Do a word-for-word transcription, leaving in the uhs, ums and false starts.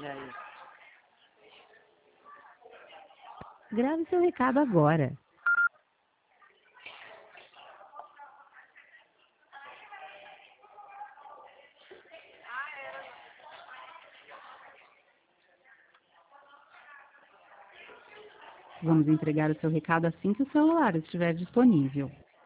aí. Grave seu recado agora. Vamos entregar o seu recado assim que o celular estiver disponível.